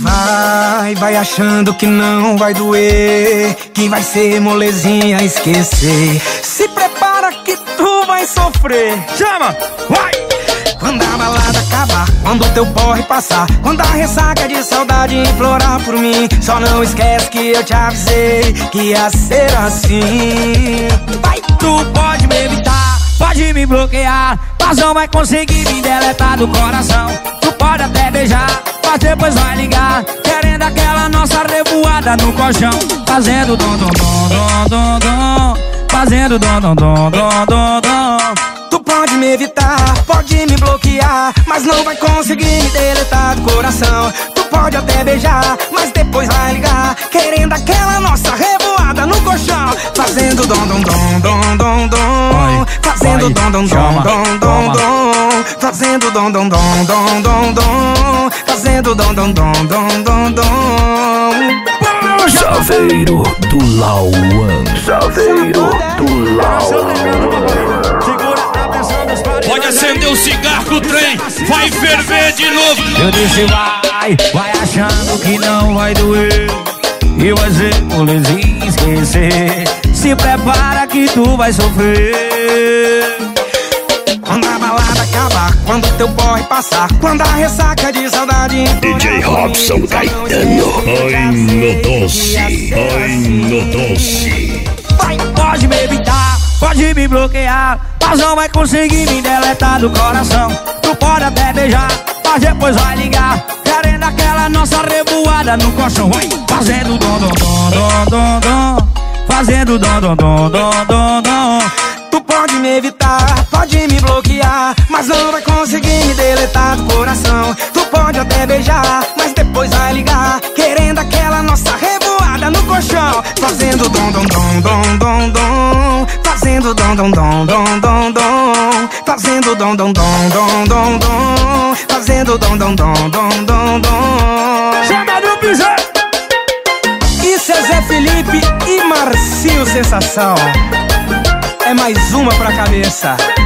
Vai achando que não vai doer, que vai ser molezinha esquecer. Se prepara que tu vai sofrer. Chama, vai! Quando a balada acabar, quando o teu porre passar, quando a ressaca de saudade implorar por mim, só não esquece que eu te avisei que ia ser assim. Vai, tu pode me evitar, pode me bloquear, mas não vai conseguir me deletar do coração. Tu pode até beijar, mas depois vai ligar, querendo aquela nossa revoada no colchão. Fazendo dom dom dom dom dom dom, fazendo dom dom dom dom dom dom. Tu pode me evitar, pode me bloquear, mas não vai conseguir me deletar do coração. Tu pode até beijar, mas depois vai ligar, querendo aquela nossa revoada no colchão. Fazendo dom dom dom dom dom dom, fazendo dom dom dom dom dom dom, fazendo dom dom dom dom dom dom, fazendo dom dom dom dom dom dom. Chaveiro do Lauan, Chaveiro do Lauan. Pode acender o cigarro, o trem vai ferver de novo. Eu disse vai achando que não vai doer, e vai ser molezinha esquecer. Se prepara que tu vai sofrer. Quando a balada acabar, quando teu porre passar, quando a ressaca de saudade DJ Robson Caetano. Ai no doce, ai no doce. Vai, pode me evitar, pode me bloquear, mas não vai conseguir me deletar do coração. Tu pode até beijar, mas depois vai ligar, querendo aquela nossa revoada no colchão. Vai, fazendo dom dom dom dom dom dom, fazendo dom dom dom dom dom dom. Tu pode me evitar, pode me bloquear, mas não vai conseguir me deletar do coração. Tu pode até beijar, mas depois vai ligar, querendo aquela nossa revoada no colchão. Fazendo dom dom dom dom dom dom, fazendo dom dom dom dom dom dom, fazendo dom dom dom dom dom dom, fazendo dom dom dom dom dom dom. Chama do piseiro! Isso é Zé Felipe e Marcinho Sensação. É mais uma pra cabeça.